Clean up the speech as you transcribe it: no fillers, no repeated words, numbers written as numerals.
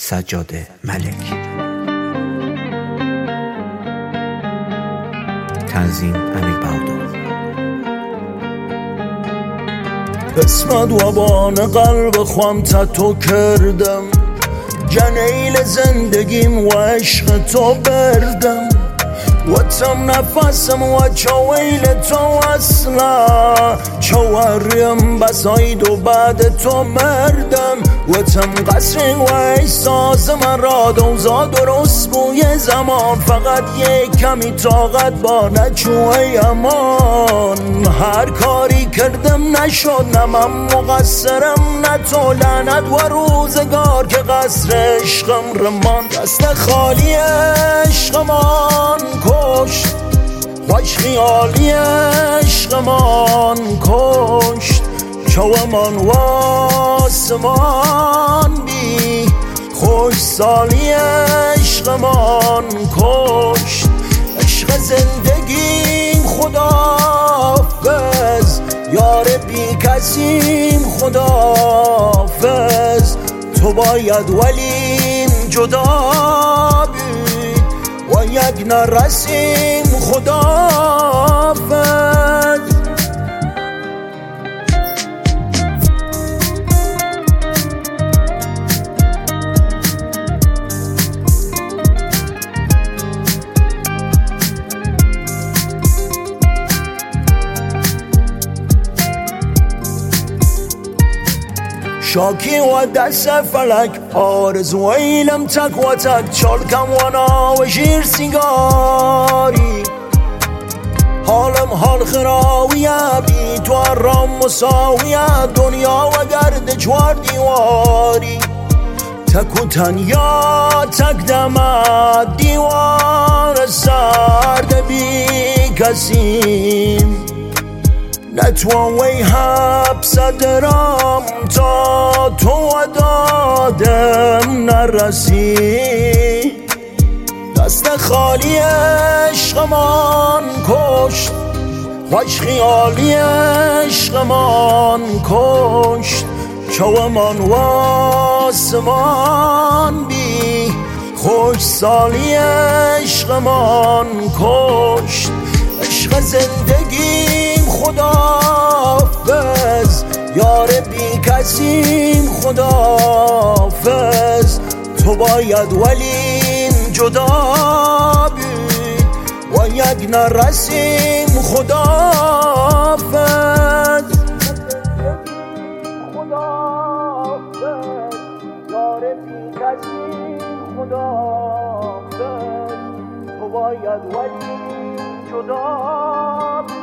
سجاد ملک. تنظیم امیر بهادر. قسمت و بان قلب خوام تو کردم، جنیل زندگیم و عشق تو بردم، و تم نفسم و چویل تو اصلا چواریم بساید و بعد تو مردم، و تم قصر و احساس من را دوزا درست بوی زمان، فقط یک کمی طاقت با نچوه امان. هر کاری کردم نشد، نه من مقصرم نه تو، لعنت و روزگار که قصر عشقم رمان. دست خالی عشقمان کشت، خوش خیالی عشقمان کشت، چومان و آسمان بی خوش سالی عشقمان کشت. عشق زندگیم خداحافظ، یار بی کسیم خداحافظ، تو باید ولیم جدا بید و یک نرسیم خداحافظ. شاکی و دست فلک آرزو ایلم تک و تک، چالکم و ناو شیر سیگاری، حالم حال خراویه بی تو رام مساویه، دنیا و گرد چوار دیواری، تک و تنیا تک دمت دیوار سرد بی کسیم، نتوانی حبس درام تا تو دادم نرسی. دست خالی عشقمان کشت، خوش خیالی عشقمان کشت، چومان و آسمان بی خوش سالی عشقمان کشت. عشق زندگیم خداحافظ، یار بی کسیم خداحافظ، تو باید ولیم جدا بید و یک نرسیم خداحافظ. خداحافظ، یار بی کسیم خداحافظ، تو باید ولیم جدا بید.